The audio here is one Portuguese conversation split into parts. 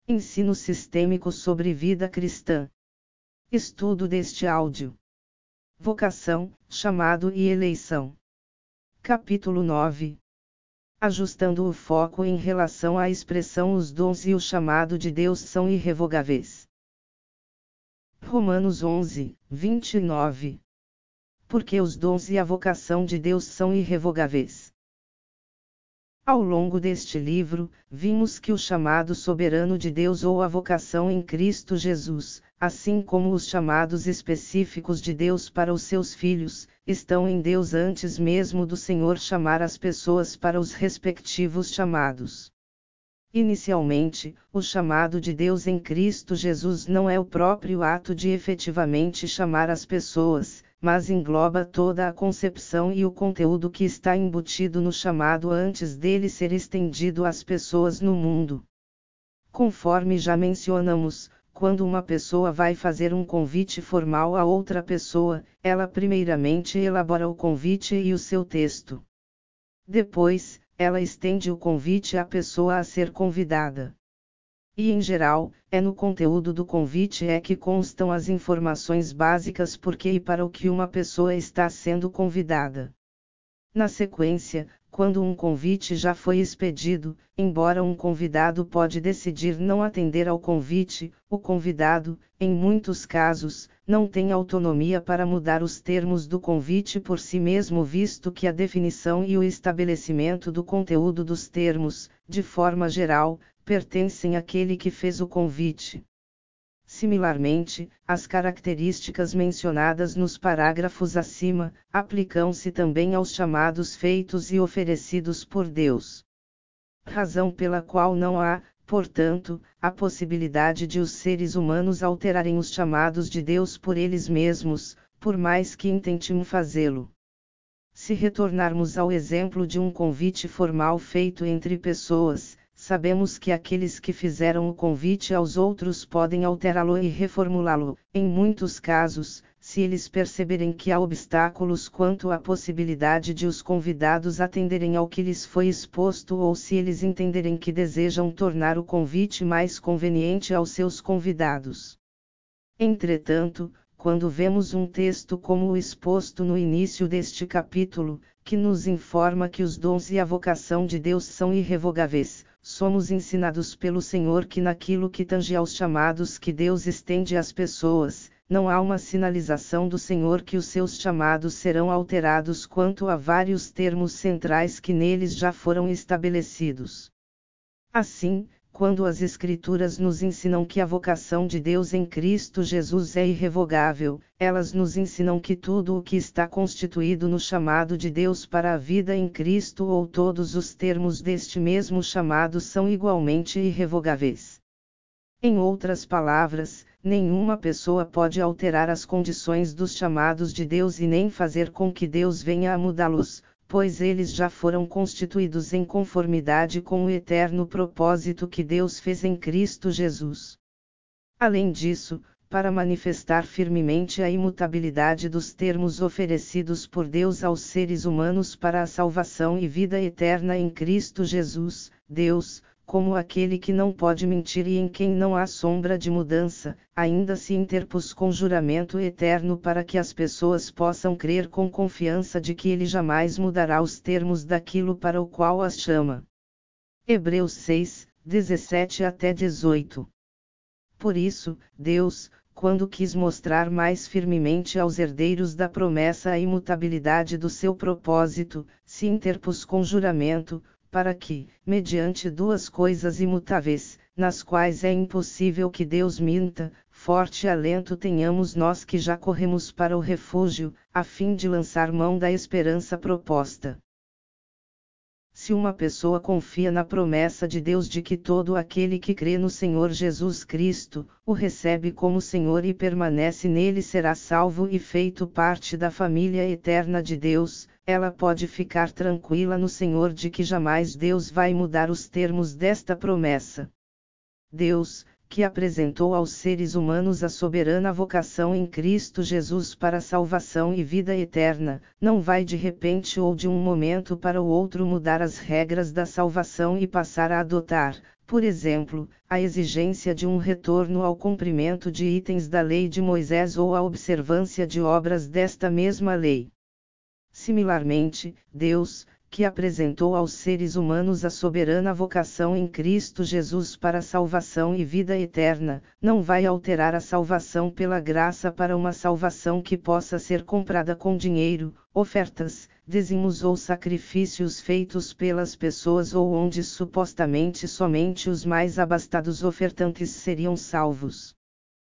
Ensino sistêmico sobre vida cristã. Estudo deste áudio. Vocação, chamado e eleição. Capítulo 9. Ajustando o foco em relação à expressão os dons e o chamado de Deus são irrevogáveis. Romanos 11, 29. Porque os dons e a vocação de Deus são irrevogáveis. Ao longo deste livro, vimos que o chamado soberano de Deus ou a vocação em Cristo Jesus, assim como os chamados específicos de Deus para os seus filhos, estão em Deus antes mesmo do Senhor chamar as pessoas para os respectivos chamados. Inicialmente, o chamado de Deus em Cristo Jesus não é o próprio ato de efetivamente chamar as pessoas, mas engloba toda a concepção e o conteúdo que está embutido no chamado antes dele ser estendido às pessoas no mundo. Conforme já mencionamos, quando uma pessoa vai fazer um convite formal a outra pessoa, ela primeiramente elabora o convite e o seu texto. Depois, ela estende o convite à pessoa a ser convidada. E em geral, é no conteúdo do convite é que constam as informações básicas por que e para o que uma pessoa está sendo convidada. Na sequência, quando um convite já foi expedido, embora um convidado pode decidir não atender ao convite, o convidado, em muitos casos, não tem autonomia para mudar os termos do convite por si mesmo, visto que a definição e o estabelecimento do conteúdo dos termos, de forma geral, pertencem àquele que fez o convite. Similarmente, as características mencionadas nos parágrafos acima, aplicam-se também aos chamados feitos e oferecidos por Deus. Razão pela qual não há, portanto, a possibilidade de os seres humanos alterarem os chamados de Deus por eles mesmos, por mais que intentem fazê-lo. Se retornarmos ao exemplo de um convite formal feito entre pessoas, sabemos que aqueles que fizeram o convite aos outros podem alterá-lo e reformulá-lo, em muitos casos, se eles perceberem que há obstáculos quanto à possibilidade de os convidados atenderem ao que lhes foi exposto ou se eles entenderem que desejam tornar o convite mais conveniente aos seus convidados. Entretanto, quando vemos um texto como o exposto no início deste capítulo, que nos informa que os dons e a vocação de Deus são irrevogáveis, somos ensinados pelo Senhor que naquilo que tange aos chamados que Deus estende às pessoas, não há uma sinalização do Senhor que os seus chamados serão alterados quanto a vários termos centrais que neles já foram estabelecidos. Assim, quando as Escrituras nos ensinam que a vocação de Deus em Cristo Jesus é irrevogável, elas nos ensinam que tudo o que está constituído no chamado de Deus para a vida em Cristo ou todos os termos deste mesmo chamado são igualmente irrevogáveis. Em outras palavras, nenhuma pessoa pode alterar as condições dos chamados de Deus e nem fazer com que Deus venha a mudá-los, pois eles já foram constituídos em conformidade com o eterno propósito que Deus fez em Cristo Jesus. Além disso, para manifestar firmemente a imutabilidade dos termos oferecidos por Deus aos seres humanos para a salvação e vida eterna em Cristo Jesus, Deus, como aquele que não pode mentir e em quem não há sombra de mudança, ainda se interpôs com juramento eterno para que as pessoas possam crer com confiança de que ele jamais mudará os termos daquilo para o qual as chama. Hebreus 6, 17 até 18. Por isso, Deus, quando quis mostrar mais firmemente aos herdeiros da promessa a imutabilidade do seu propósito, se interpôs com juramento, para que, mediante duas coisas imutáveis, nas quais é impossível que Deus minta, forte alento tenhamos nós que já corremos para o refúgio, a fim de lançar mão da esperança proposta. Se uma pessoa confia na promessa de Deus de que todo aquele que crê no Senhor Jesus Cristo, o recebe como Senhor e permanece nele será salvo e feito parte da família eterna de Deus, ela pode ficar tranquila no Senhor de que jamais Deus vai mudar os termos desta promessa. Deus, que apresentou aos seres humanos a soberana vocação em Cristo Jesus para salvação e vida eterna, não vai de repente ou de um momento para o outro mudar as regras da salvação e passar a adotar, Por exemplo, a exigência de um retorno ao cumprimento de itens da lei de Moisés ou a observância de obras desta mesma lei. Similarmente, Deus, que apresentou aos seres humanos a soberana vocação em Cristo Jesus para a salvação e vida eterna, não vai alterar a salvação pela graça para uma salvação que possa ser comprada com dinheiro, ofertas, dízimos ou sacrifícios feitos pelas pessoas ou onde supostamente somente os mais abastados ofertantes seriam salvos.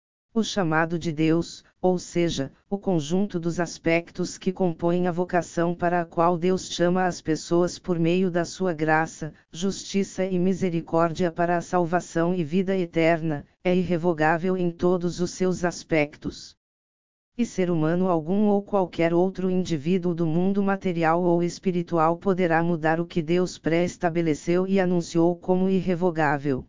O chamado de Deus, ou seja, o conjunto dos aspectos que compõem a vocação para a qual Deus chama as pessoas por meio da sua graça, justiça e misericórdia para a salvação e vida eterna, é irrevogável em todos os seus aspectos. E ser humano algum ou qualquer outro indivíduo do mundo material ou espiritual poderá mudar o que Deus pré-estabeleceu e anunciou como irrevogável.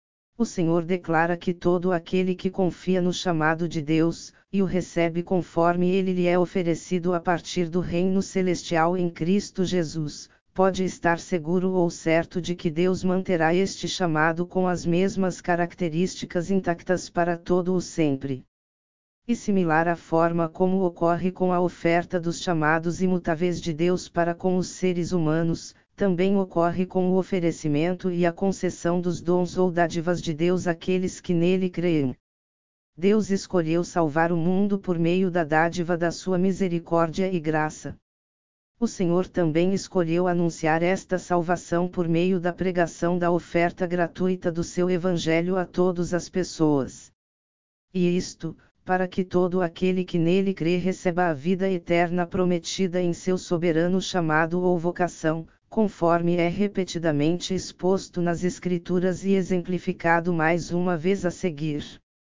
O Senhor declara que todo aquele que confia no chamado de Deus, e o recebe conforme ele lhe é oferecido a partir do reino celestial em Cristo Jesus, pode estar seguro ou certo de que Deus manterá este chamado com as mesmas características intactas para todo o sempre. E similar à forma como ocorre com a oferta dos chamados imutáveis de Deus para com os seres humanos, também ocorre com o oferecimento e a concessão dos dons ou dádivas de Deus àqueles que nele creem. Deus escolheu salvar o mundo por meio da dádiva da sua misericórdia e graça. O Senhor também escolheu anunciar esta salvação por meio da pregação da oferta gratuita do seu Evangelho a todas as pessoas. E isto, para que todo aquele que nele crê receba a vida eterna prometida em seu soberano chamado ou vocação, conforme é repetidamente exposto nas Escrituras e exemplificado mais uma vez a seguir.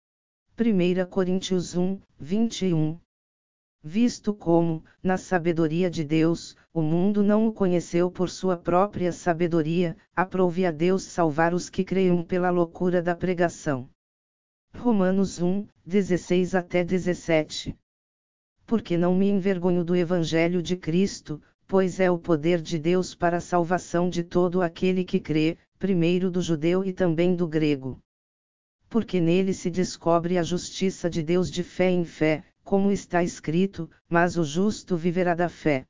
1 Coríntios 1, 21. Visto como, na sabedoria de Deus, o mundo não o conheceu por sua própria sabedoria, aprove a Deus salvar os que creiam pela loucura da pregação. Romanos 1, 16 até 17. Porque não me envergonho do Evangelho de Cristo, pois é o poder de Deus para a salvação de todo aquele que crê, primeiro do judeu e também do grego. Porque nele se descobre a justiça de Deus de fé em fé, como está escrito, mas o justo viverá da fé.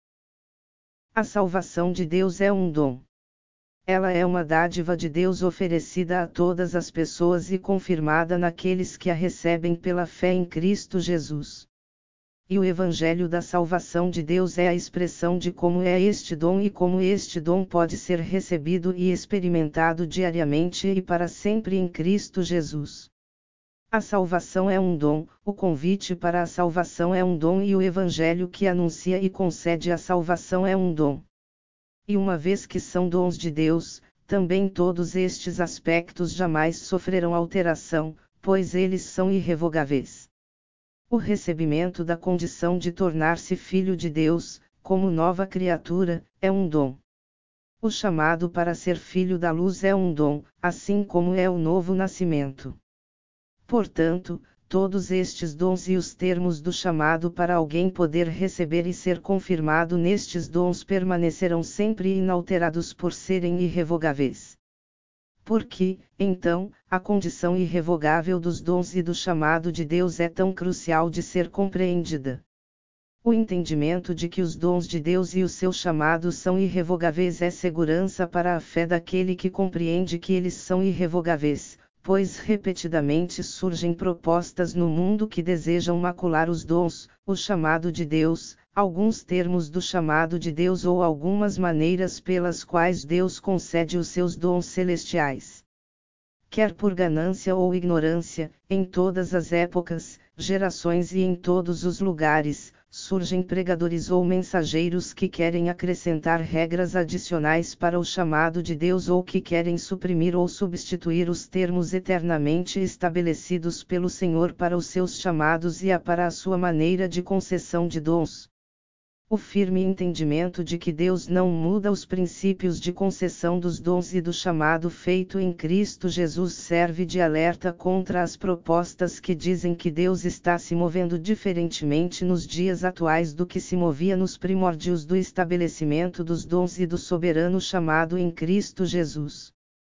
A salvação de Deus é um dom. Ela é uma dádiva de Deus oferecida a todas as pessoas e confirmada naqueles que a recebem pela fé em Cristo Jesus. E o Evangelho da salvação de Deus é a expressão de como é este dom e como este dom pode ser recebido e experimentado diariamente e para sempre em Cristo Jesus. A salvação é um dom, o convite para a salvação é um dom e o Evangelho que anuncia e concede a salvação é um dom. E uma vez que são dons de Deus, também todos estes aspectos jamais sofrerão alteração, pois eles são irrevogáveis. O recebimento da condição de tornar-se filho de Deus, como nova criatura, é um dom. O chamado para ser filho da luz é um dom, assim como é o novo nascimento. Portanto, todos estes dons e os termos do chamado para alguém poder receber e ser confirmado nestes dons permanecerão sempre inalterados por serem irrevogáveis. Porque, então, a condição irrevogável dos dons e do chamado de Deus é tão crucial de ser compreendida. O entendimento de que os dons de Deus e o seu chamado são irrevogáveis é segurança para a fé daquele que compreende que eles são irrevogáveis, pois repetidamente surgem propostas no mundo que desejam macular os dons, o chamado de Deus, alguns termos do chamado de Deus ou algumas maneiras pelas quais Deus concede os seus dons celestiais. Quer por ganância ou ignorância, em todas as épocas, gerações e em todos os lugares, surgem pregadores ou mensageiros que querem acrescentar regras adicionais para o chamado de Deus ou que querem suprimir ou substituir os termos eternamente estabelecidos pelo Senhor para os seus chamados e para a sua maneira de concessão de dons. O firme entendimento de que Deus não muda os princípios de concessão dos dons e do chamado feito em Cristo Jesus serve de alerta contra as propostas que dizem que Deus está se movendo diferentemente nos dias atuais do que se movia nos primórdios do estabelecimento dos dons e do soberano chamado em Cristo Jesus.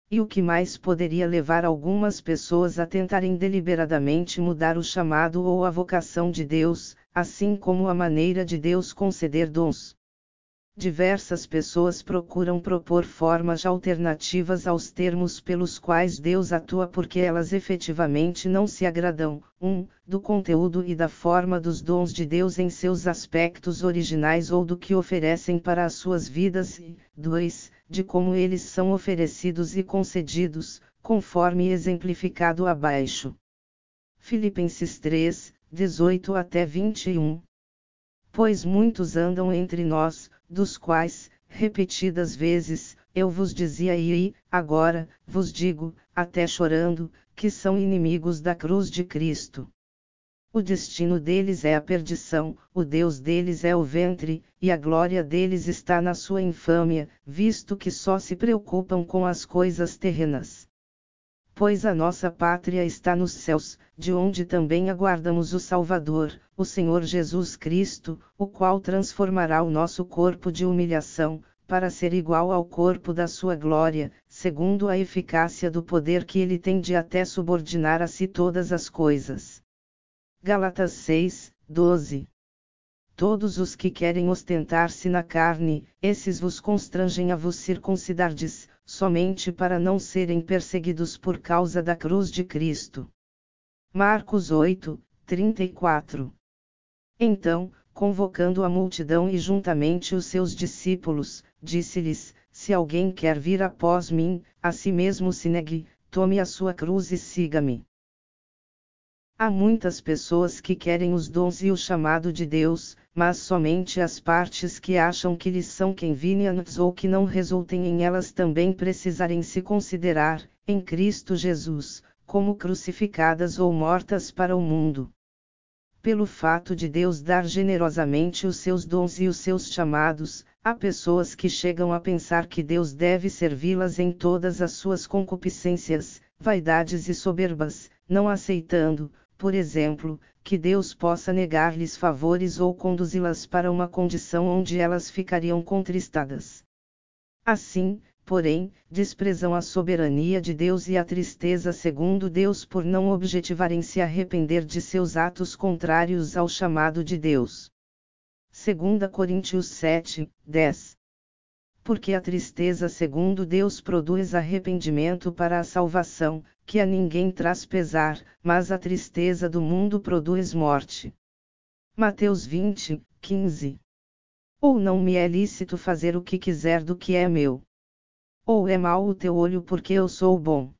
E o que mais poderia levar algumas pessoas a tentarem deliberadamente mudar o chamado ou a vocação de Deus, assim como a maneira de Deus conceder dons? Diversas pessoas procuram propor formas alternativas aos termos pelos quais Deus atua porque elas efetivamente não se agradam, do conteúdo e da forma dos dons de Deus em seus aspectos originais ou do que oferecem para as suas vidas e, 2, de como eles são oferecidos e concedidos, conforme exemplificado abaixo. Filipenses 3, 18 até 21. Pois muitos andam entre nós, dos quais, repetidas vezes, eu vos dizia e, agora, vos digo, até chorando, que são inimigos da cruz de Cristo. O destino deles é a perdição, o Deus deles é o ventre, e a glória deles está na sua infâmia, visto que só se preocupam com as coisas terrenas. Pois a nossa pátria está nos céus, de onde também aguardamos o Salvador, o Senhor Jesus Cristo, o qual transformará o nosso corpo de humilhação, para ser igual ao corpo da sua glória, segundo a eficácia do poder que ele tem de até subordinar a si todas as coisas. Gálatas 6, 12. Todos os que querem ostentar-se na carne, esses vos constrangem a vos circuncidardes, somente para não serem perseguidos por causa da cruz de Cristo. Marcos 8, 34. Então, convocando a multidão e juntamente os seus discípulos, disse-lhes: Se alguém quer vir após mim, a si mesmo se negue, tome a sua cruz e siga-me. Há muitas pessoas que querem os dons e o chamado de Deus, mas somente as partes que acham que lhes são convenientes ou que não resultem em elas também precisarem se considerar, em Cristo Jesus, como crucificadas ou mortas para o mundo. Pelo fato de Deus dar generosamente os seus dons e os seus chamados, há pessoas que chegam a pensar que Deus deve servi-las em todas as suas concupiscências, vaidades e soberbas, não aceitando, por exemplo, que Deus possa negar-lhes favores ou conduzi-las para uma condição onde elas ficariam contristadas. Assim, porém, desprezam a soberania de Deus e a tristeza segundo Deus por não objetivarem se arrepender de seus atos contrários ao chamado de Deus. 2 Coríntios 7, 10. Porque a tristeza segundo Deus produz arrependimento para a salvação, que a ninguém traz pesar, mas a tristeza do mundo produz morte. Mateus 20, 15. Ou não me é lícito fazer o que quiser do que é meu? Ou é mau o teu olho porque eu sou bom?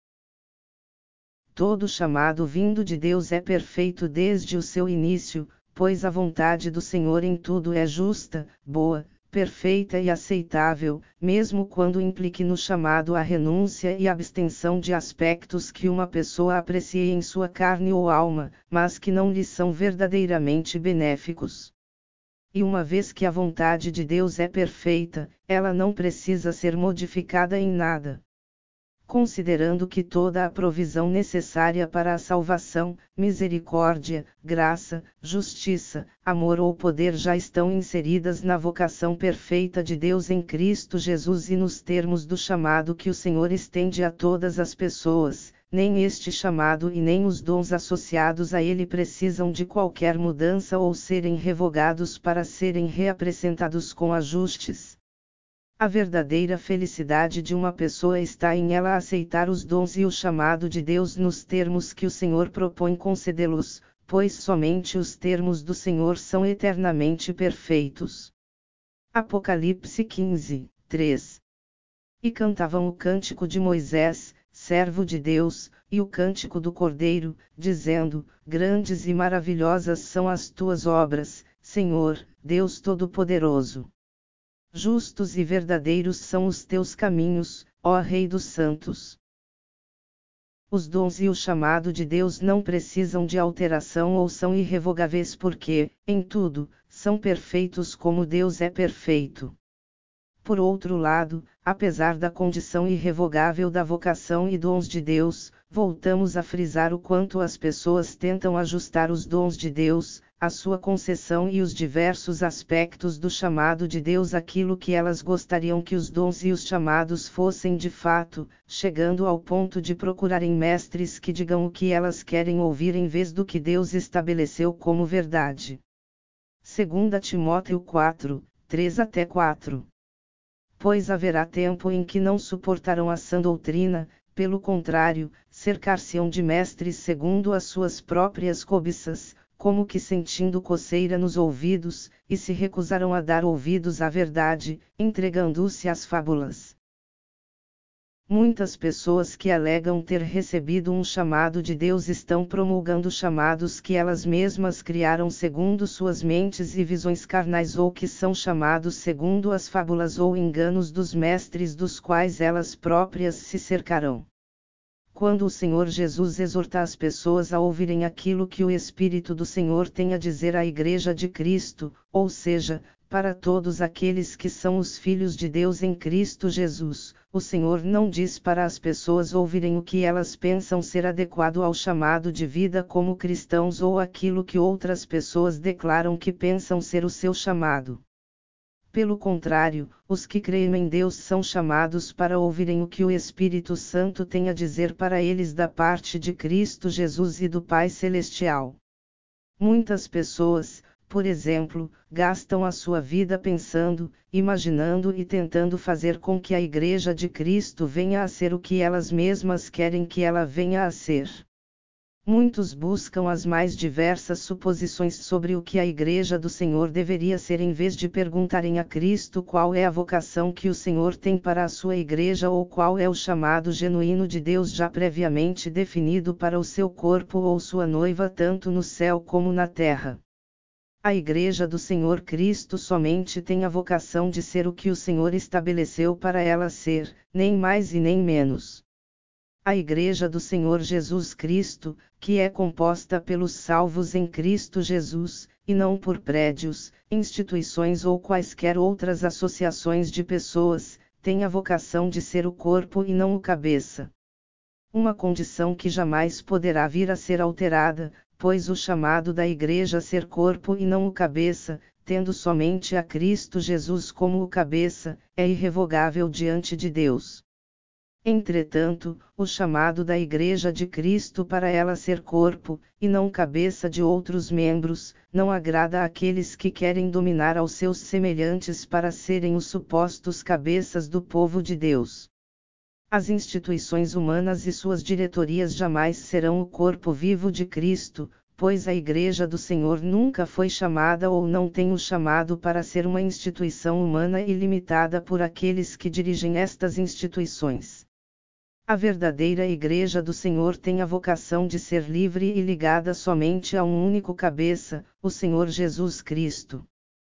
Todo chamado vindo de Deus é perfeito desde o seu início, pois a vontade do Senhor em tudo é justa, boa, perfeita e aceitável, mesmo quando implique no chamado a renúncia e abstenção de aspectos que uma pessoa aprecie em sua carne ou alma, mas que não lhe são verdadeiramente benéficos. E uma vez que a vontade de Deus é perfeita, ela não precisa ser modificada em nada. Considerando que toda a provisão necessária para a salvação, misericórdia, graça, justiça, amor ou poder já estão inseridas na vocação perfeita de Deus em Cristo Jesus e nos termos do chamado que o Senhor estende a todas as pessoas, nem este chamado e nem os dons associados a ele precisam de qualquer mudança ou serem revogados para serem reapresentados com ajustes. A verdadeira felicidade de uma pessoa está em ela aceitar os dons e o chamado de Deus nos termos que o Senhor propõe concedê-los, pois somente os termos do Senhor são eternamente perfeitos. Apocalipse 15, 3. E cantavam o cântico de Moisés, servo de Deus, e o cântico do Cordeiro, dizendo: Grandes e maravilhosas são as tuas obras, Senhor, Deus Todo-Poderoso. Justos e verdadeiros são os teus caminhos, ó Rei dos Santos. Os dons e o chamado de Deus não precisam de alteração ou são irrevogáveis porque, em tudo, são perfeitos como Deus é perfeito. Por outro lado, apesar da condição irrevogável da vocação e dons de Deus, voltamos a frisar o quanto as pessoas tentam ajustar os dons de Deus, a sua concessão e os diversos aspectos do chamado de Deus, aquilo que elas gostariam que os dons e os chamados fossem de fato, chegando ao ponto de procurarem mestres que digam o que elas querem ouvir em vez do que Deus estabeleceu como verdade. 2 Timóteo 4, 3-4. Pois haverá tempo em que não suportarão a sã doutrina, pelo contrário, cercar-se-ão de mestres segundo as suas próprias cobiças, como que sentindo coceira nos ouvidos, e se recusarão a dar ouvidos à verdade, entregando-se às fábulas. Muitas pessoas que alegam ter recebido um chamado de Deus estão promulgando chamados que elas mesmas criaram segundo suas mentes e visões carnais, ou que são chamados segundo as fábulas ou enganos dos mestres dos quais elas próprias se cercarão. Quando o Senhor Jesus exorta as pessoas a ouvirem aquilo que o Espírito do Senhor tem a dizer à Igreja de Cristo, ou seja, para todos aqueles que são os filhos de Deus em Cristo Jesus, o Senhor não diz para as pessoas ouvirem o que elas pensam ser adequado ao chamado de vida como cristãos ou aquilo que outras pessoas declaram que pensam ser o seu chamado. Pelo contrário, os que creem em Deus são chamados para ouvirem o que o Espírito Santo tem a dizer para eles da parte de Cristo Jesus e do Pai Celestial. Muitas pessoas, por exemplo, gastam a sua vida pensando, imaginando e tentando fazer com que a Igreja de Cristo venha a ser o que elas mesmas querem que ela venha a ser. Muitos buscam as mais diversas suposições sobre o que a Igreja do Senhor deveria ser em vez de perguntarem a Cristo qual é a vocação que o Senhor tem para a sua Igreja ou qual é o chamado genuíno de Deus já previamente definido para o seu corpo ou sua noiva tanto no céu como na terra. A Igreja do Senhor Cristo somente tem a vocação de ser o que o Senhor estabeleceu para ela ser, nem mais e nem menos. A Igreja do Senhor Jesus Cristo, que é composta pelos salvos em Cristo Jesus, e não por prédios, instituições ou quaisquer outras associações de pessoas, tem a vocação de ser o corpo e não o cabeça. Uma condição que jamais poderá vir a ser alterada, pois o chamado da Igreja ser corpo e não o cabeça, tendo somente a Cristo Jesus como o cabeça, é irrevogável diante de Deus. Entretanto, o chamado da Igreja de Cristo para ela ser corpo, e não cabeça de outros membros, não agrada àqueles que querem dominar aos seus semelhantes para serem os supostos cabeças do povo de Deus. As instituições humanas e suas diretorias jamais serão o corpo vivo de Cristo, pois a Igreja do Senhor nunca foi chamada ou não tem o chamado para ser uma instituição humana e limitada por aqueles que dirigem estas instituições. A verdadeira Igreja do Senhor tem a vocação de ser livre e ligada somente a um único cabeça, o Senhor Jesus Cristo.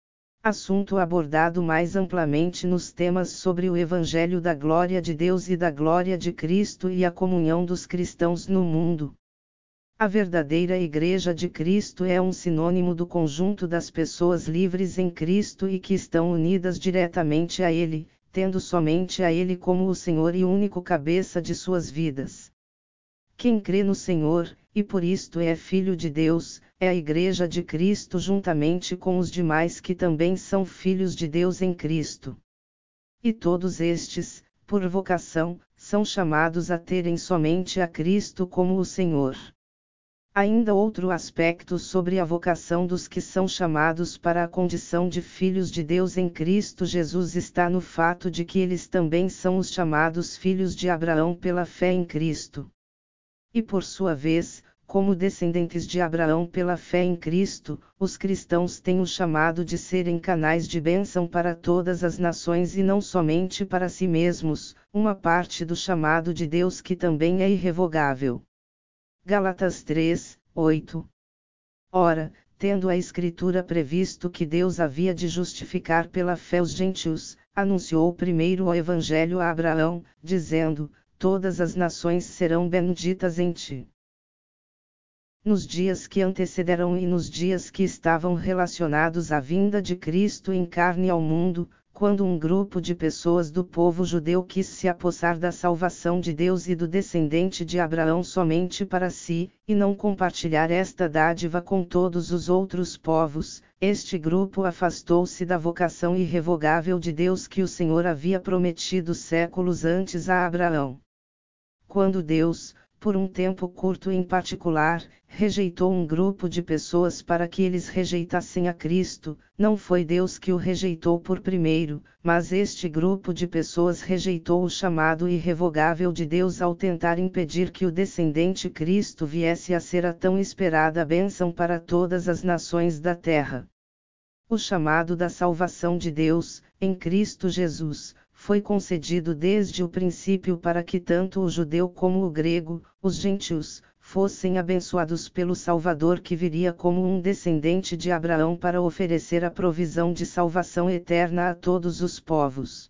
Assunto abordado mais amplamente nos temas sobre o Evangelho da Glória de Deus e da Glória de Cristo e a comunhão dos cristãos no mundo. A verdadeira Igreja de Cristo é um sinônimo do conjunto das pessoas livres em Cristo e que estão unidas diretamente a Ele, tendo somente a Ele como o Senhor e único cabeça de suas vidas. Quem crê no Senhor, e por isto é filho de Deus, é a Igreja de Cristo juntamente com os demais que também são filhos de Deus em Cristo. E todos estes, por vocação, são chamados a terem somente a Cristo como o Senhor. Ainda outro aspecto sobre a vocação dos que são chamados para a condição de filhos de Deus em Cristo Jesus está no fato de que eles também são os chamados filhos de Abraão pela fé em Cristo. E por sua vez, como descendentes de Abraão pela fé em Cristo, os cristãos têm o chamado de serem canais de bênção para todas as nações e não somente para si mesmos, uma parte do chamado de Deus que também é irrevogável. Gálatas 3, 8. Ora, tendo a Escritura previsto que Deus havia de justificar pela fé os gentios, anunciou primeiro o Evangelho a Abraão, dizendo: todas as nações serão benditas em ti. Nos dias que antecederam e nos dias que estavam relacionados à vinda de Cristo em carne ao mundo, quando um grupo de pessoas do povo judeu quis se apossar da salvação de Deus e do descendente de Abraão somente para si, e não compartilhar esta dádiva com todos os outros povos, este grupo afastou-se da vocação irrevogável de Deus que o Senhor havia prometido séculos antes a Abraão. Quando Deus, por um tempo curto em particular, rejeitou um grupo de pessoas para que eles rejeitassem a Cristo, não foi Deus que o rejeitou por primeiro, mas este grupo de pessoas rejeitou o chamado irrevogável de Deus ao tentar impedir que o descendente Cristo viesse a ser a tão esperada bênção para todas as nações da terra. O chamado da salvação de Deus, em Cristo Jesus, foi concedido desde o princípio para que tanto o judeu como o grego, os gentios, fossem abençoados pelo Salvador que viria como um descendente de Abraão para oferecer a provisão de salvação eterna a todos os povos.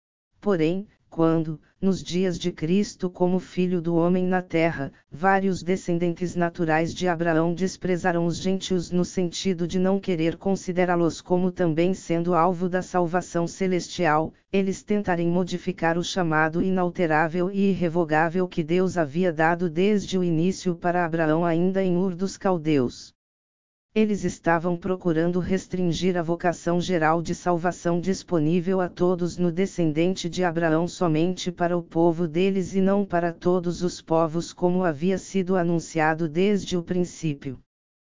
Porém, quando, nos dias de Cristo como Filho do Homem na terra, vários descendentes naturais de Abraão desprezaram os gentios no sentido de não querer considerá-los como também sendo alvo da salvação celestial, eles tentarem modificar o chamado inalterável e irrevogável que Deus havia dado desde o início para Abraão ainda em Ur dos Caldeus. Eles estavam procurando restringir a vocação geral de salvação disponível a todos no descendente de Abraão somente para o povo deles e não para todos os povos como havia sido anunciado desde o princípio.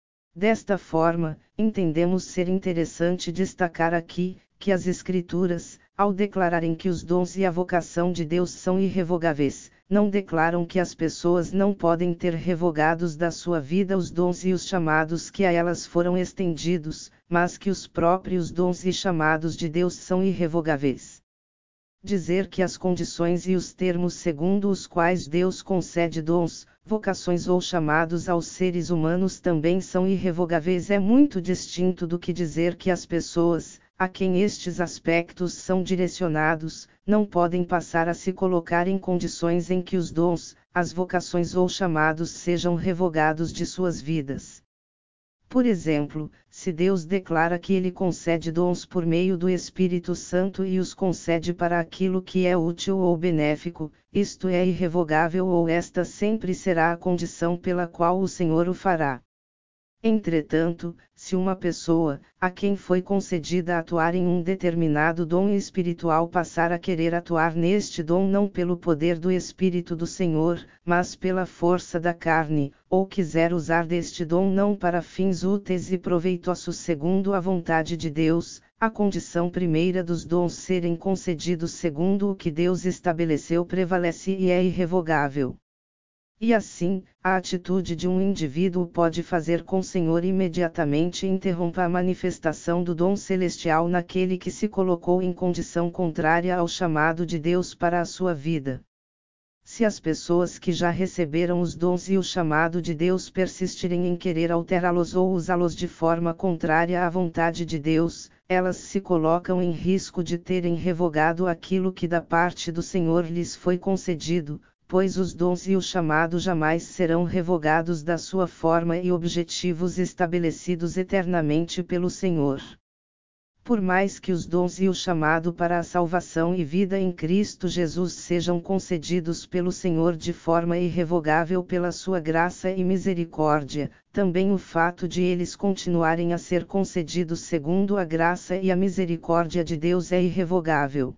Desta forma, entendemos ser interessante destacar aqui, que as Escrituras, ao declararem que os dons e a vocação de Deus são irrevogáveis, não declaram que as pessoas não podem ter revogados da sua vida os dons e os chamados que a elas foram estendidos, mas que os próprios dons e chamados de Deus são irrevogáveis. Dizer que as condições e os termos segundo os quais Deus concede dons, vocações ou chamados aos seres humanos também são irrevogáveis é muito distinto do que dizer que as pessoas, a quem estes aspectos são direcionados, não podem passar a se colocar em condições em que os dons, as vocações ou chamados sejam revogados de suas vidas. Por exemplo, se Deus declara que Ele concede dons por meio do Espírito Santo e os concede para aquilo que é útil ou benéfico, isto é irrevogável ou esta sempre será a condição pela qual o Senhor o fará. Entretanto, se uma pessoa, a quem foi concedida atuar em um determinado dom espiritual passar a querer atuar neste dom não pelo poder do Espírito do Senhor, mas pela força da carne, ou quiser usar deste dom não para fins úteis e proveitosos segundo a vontade de Deus, a condição primeira dos dons serem concedidos segundo o que Deus estabeleceu prevalece e é irrevogável. E assim, a atitude de um indivíduo pode fazer com o Senhor imediatamente interrompa a manifestação do dom celestial naquele que se colocou em condição contrária ao chamado de Deus para a sua vida. Se as pessoas que já receberam os dons e o chamado de Deus persistirem em querer alterá-los ou usá-los de forma contrária à vontade de Deus, elas se colocam em risco de terem revogado aquilo que da parte do Senhor lhes foi concedido, pois os dons e o chamado jamais serão revogados da sua forma e objetivos estabelecidos eternamente pelo Senhor. Por mais que os dons e o chamado para a salvação e vida em Cristo Jesus sejam concedidos pelo Senhor de forma irrevogável pela sua graça e misericórdia, também o fato de eles continuarem a ser concedidos segundo a graça e a misericórdia de Deus é irrevogável.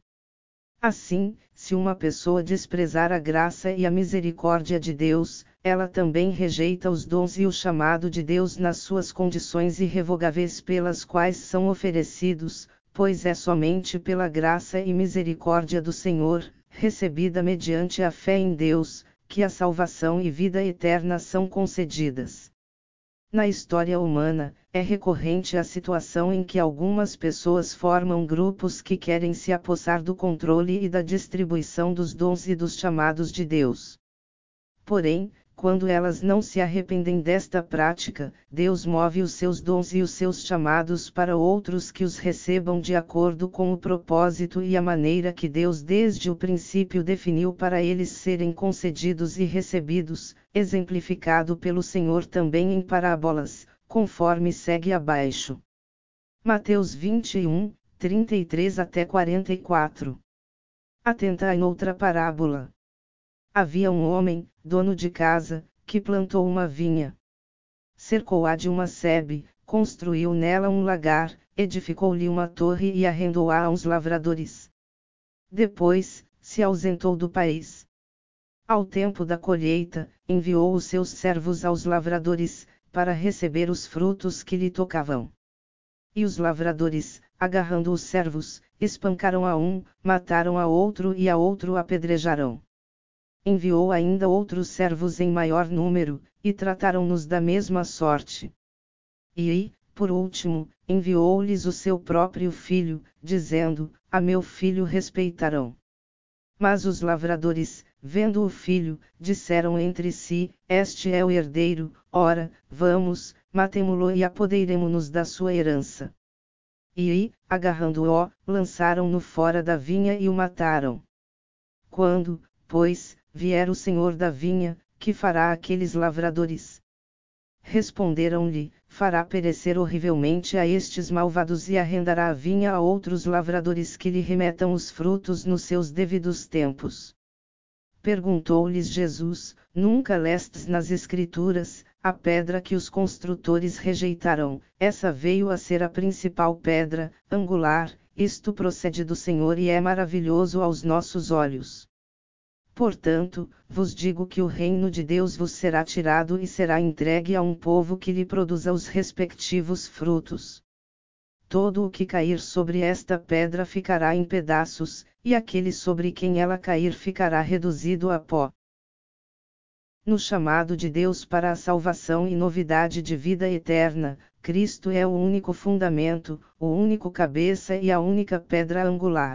Assim, se uma pessoa desprezar a graça e a misericórdia de Deus, ela também rejeita os dons e o chamado de Deus nas suas condições irrevogáveis pelas quais são oferecidos, pois é somente pela graça e misericórdia do Senhor, recebida mediante a fé em Deus, que a salvação e vida eterna são concedidas. Na história humana, é recorrente a situação em que algumas pessoas formam grupos que querem se apossar do controle e da distribuição dos dons e dos chamados de Deus. Porém, quando elas não se arrependem desta prática, Deus move os seus dons e os seus chamados para outros que os recebam de acordo com o propósito e a maneira que Deus desde o princípio definiu para eles serem concedidos e recebidos, exemplificado pelo Senhor também em parábolas, conforme segue abaixo. Mateus 21, 33 até 44. Atenta em outra parábola. Havia um homem, dono de casa, que plantou uma vinha. Cercou-a de uma sebe, construiu nela um lagar, edificou-lhe uma torre e arrendou-a a uns lavradores. Depois, se ausentou do país. Ao tempo da colheita, enviou os seus servos aos lavradores, para receber os frutos que lhe tocavam. E os lavradores, agarrando os servos, espancaram a um, mataram a outro e a outro apedrejaram. Enviou ainda outros servos em maior número, e trataram-nos da mesma sorte. E, por último, enviou-lhes o seu próprio filho, dizendo: A meu filho respeitarão. Mas os lavradores, vendo o filho, disseram entre si: Este é o herdeiro, ora, vamos, matemo-lo e apoderemo-nos da sua herança. E, agarrando-o, lançaram-no fora da vinha e o mataram. Quando, pois, vier o senhor da vinha, que fará aqueles lavradores? Responderam-lhe: Fará perecer horrivelmente a estes malvados e arrendará a vinha a outros lavradores que lhe remetam os frutos nos seus devidos tempos. Perguntou-lhes Jesus: Nunca lestes nas Escrituras, a pedra que os construtores rejeitaram, essa veio a ser a principal pedra, angular, isto procede do Senhor e é maravilhoso aos nossos olhos. Portanto, vos digo que o reino de Deus vos será tirado e será entregue a um povo que lhe produza os respectivos frutos. Todo o que cair sobre esta pedra ficará em pedaços, e aquele sobre quem ela cair ficará reduzido a pó. No chamado de Deus para a salvação e novidade de vida eterna, Cristo é o único fundamento, o único cabeça e a única pedra angular.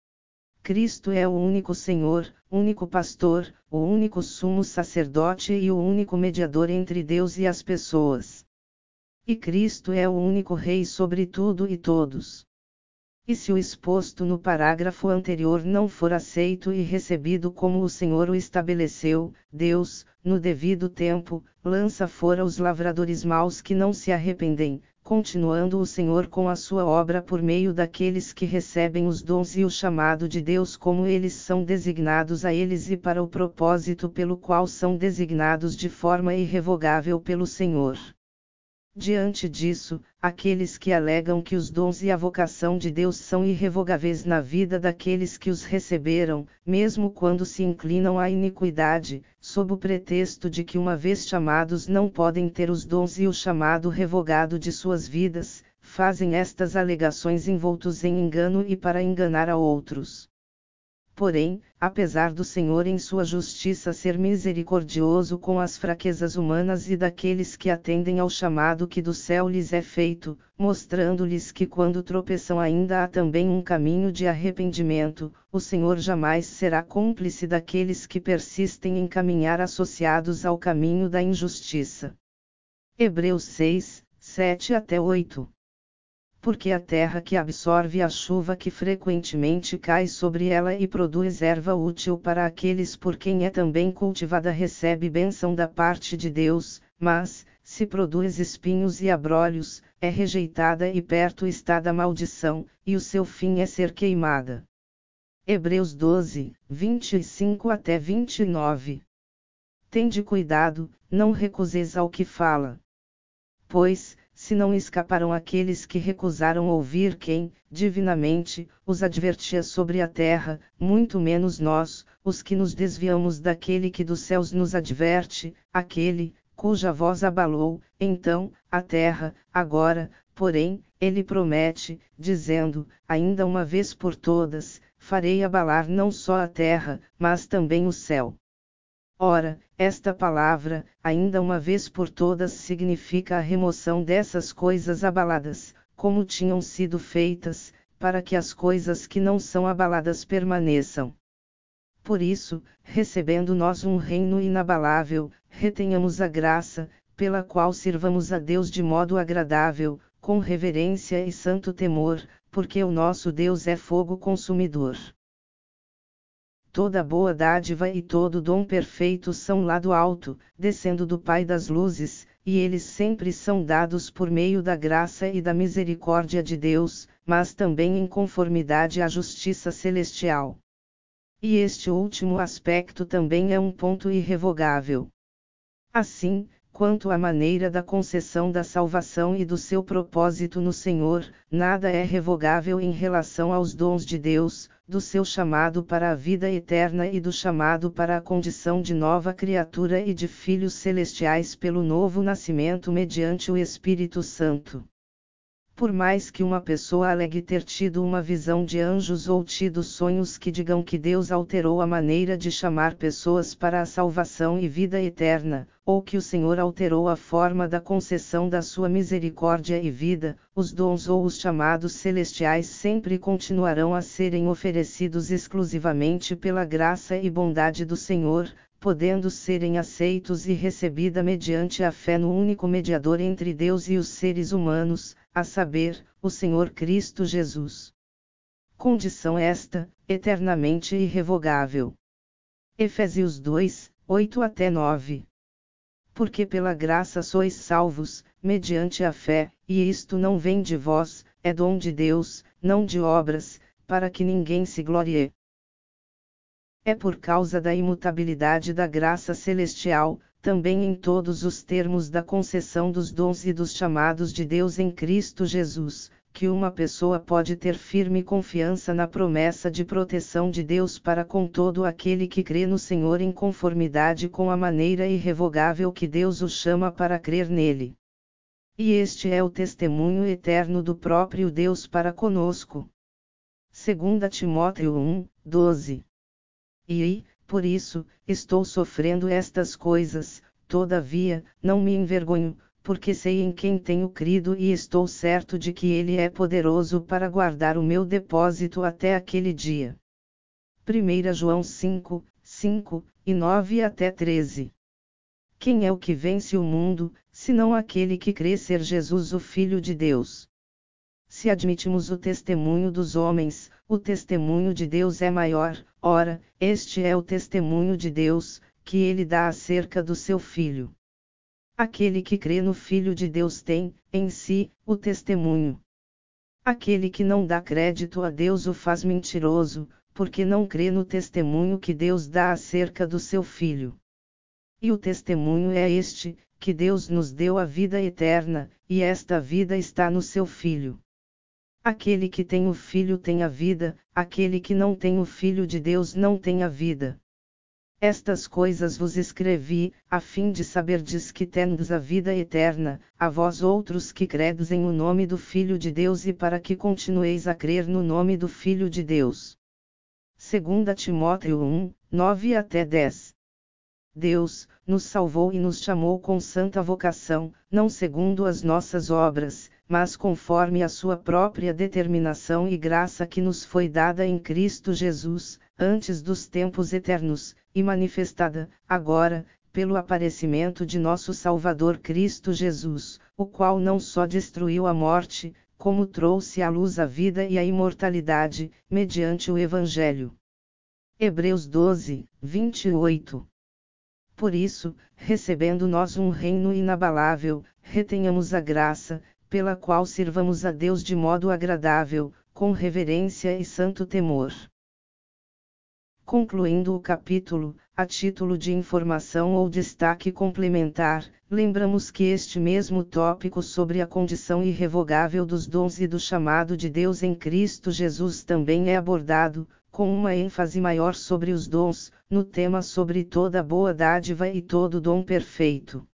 Cristo é o único Senhor, único pastor, o único sumo sacerdote e o único mediador entre Deus e as pessoas. E Cristo é o único Rei sobre tudo e todos. E se o exposto no parágrafo anterior não for aceito e recebido como o Senhor o estabeleceu, Deus, no devido tempo, lança fora os lavradores maus que não se arrependem, continuando o Senhor com a sua obra por meio daqueles que recebem os dons e o chamado de Deus como eles são designados a eles e para o propósito pelo qual são designados de forma irrevogável pelo Senhor. Diante disso, aqueles que alegam que os dons e a vocação de Deus são irrevogáveis na vida daqueles que os receberam, mesmo quando se inclinam à iniquidade, sob o pretexto de que uma vez chamados não podem ter os dons e o chamado revogado de suas vidas, fazem estas alegações envoltos em engano e para enganar a outros. Porém, apesar do Senhor em sua justiça ser misericordioso com as fraquezas humanas e daqueles que atendem ao chamado que do céu lhes é feito, mostrando-lhes que quando tropeçam ainda há também um caminho de arrependimento, o Senhor jamais será cúmplice daqueles que persistem em caminhar associados ao caminho da injustiça. Hebreus 6, 7 até 8. Porque a terra que absorve a chuva que frequentemente cai sobre ela e produz erva útil para aqueles por quem é também cultivada recebe bênção da parte de Deus, mas, se produz espinhos e abrolhos, é rejeitada e perto está da maldição, e o seu fim é ser queimada. Hebreus 12, 25 até 29. Tende cuidado, não recuseis ao que fala. Pois, se não escaparam aqueles que recusaram ouvir quem, divinamente, os advertia sobre a terra, muito menos nós, os que nos desviamos daquele que dos céus nos adverte, aquele, cuja voz abalou, então, a terra, agora, porém, ele promete, dizendo: ainda uma vez por todas, farei abalar não só a terra, mas também o céu. Ora, esta palavra, ainda uma vez por todas, significa a remoção dessas coisas abaladas, como tinham sido feitas, para que as coisas que não são abaladas permaneçam. Por isso, recebendo nós um reino inabalável, retenhamos a graça, pela qual sirvamos a Deus de modo agradável, com reverência e santo temor, porque o nosso Deus é fogo consumidor. Toda boa dádiva e todo dom perfeito são lá do alto, descendo do Pai das luzes, e eles sempre são dados por meio da graça e da misericórdia de Deus, mas também em conformidade à justiça celestial. E este último aspecto também é um ponto irrevogável. Assim, quanto à maneira da concessão da salvação e do seu propósito no Senhor, nada é revogável em relação aos dons de Deus, do seu chamado para a vida eterna e do chamado para a condição de nova criatura e de filhos celestiais pelo novo nascimento mediante o Espírito Santo. Por mais que uma pessoa alegue ter tido uma visão de anjos ou tido sonhos que digam que Deus alterou a maneira de chamar pessoas para a salvação e vida eterna, ou que o Senhor alterou a forma da concessão da sua misericórdia e vida, os dons ou os chamados celestiais sempre continuarão a serem oferecidos exclusivamente pela graça e bondade do Senhor, podendo serem aceitos e recebida mediante a fé no único mediador entre Deus e os seres humanos, a saber, o Senhor Cristo Jesus. Condição esta, eternamente irrevogável. Efésios 2, 8-9. Porque pela graça sois salvos, mediante a fé, e isto não vem de vós, é dom de Deus, não de obras, para que ninguém se glorie. É por causa da imutabilidade da graça celestial, também em todos os termos da concessão dos dons e dos chamados de Deus em Cristo Jesus, que uma pessoa pode ter firme confiança na promessa de proteção de Deus para com todo aquele que crê no Senhor em conformidade com a maneira irrevogável que Deus o chama para crer nele. E este é o testemunho eterno do próprio Deus para conosco. 2 Timóteo 1, 12. E, por isso, estou sofrendo estas coisas, todavia, não me envergonho, porque sei em quem tenho crido e estou certo de que Ele é poderoso para guardar o meu depósito até aquele dia. 1 João 5, 5 e 9-13. Quem é o que vence o mundo, senão aquele que crê ser Jesus o Filho de Deus? Se admitimos o testemunho dos homens, o testemunho de Deus é maior, ora, este é o testemunho de Deus, que ele dá acerca do seu Filho. Aquele que crê no Filho de Deus tem, em si, o testemunho. Aquele que não dá crédito a Deus o faz mentiroso, porque não crê no testemunho que Deus dá acerca do seu Filho. E o testemunho é este, que Deus nos deu a vida eterna, e esta vida está no seu Filho. Aquele que tem o Filho tem a vida, aquele que não tem o Filho de Deus não tem a vida. Estas coisas vos escrevi, a fim de saberdes que tendes a vida eterna, a vós outros que credes em o nome do Filho de Deus e para que continueis a crer no nome do Filho de Deus. 2 Timóteo 1, 9-10. Deus nos salvou e nos chamou com santa vocação, não segundo as nossas obras, mas conforme a sua própria determinação e graça que nos foi dada em Cristo Jesus, antes dos tempos eternos, e manifestada, agora, pelo aparecimento de nosso Salvador Cristo Jesus, o qual não só destruiu a morte, como trouxe à luz a vida e a imortalidade, mediante o Evangelho. Hebreus 12, 28. Por isso, recebendo nós um reino inabalável, retenhamos a graça, pela qual sirvamos a Deus de modo agradável, com reverência e santo temor. Concluindo o capítulo, a título de informação ou destaque complementar, lembramos que este mesmo tópico sobre a condição irrevogável dos dons e do chamado de Deus em Cristo Jesus também é abordado, com uma ênfase maior sobre os dons, no tema sobre toda boa dádiva e todo dom perfeito.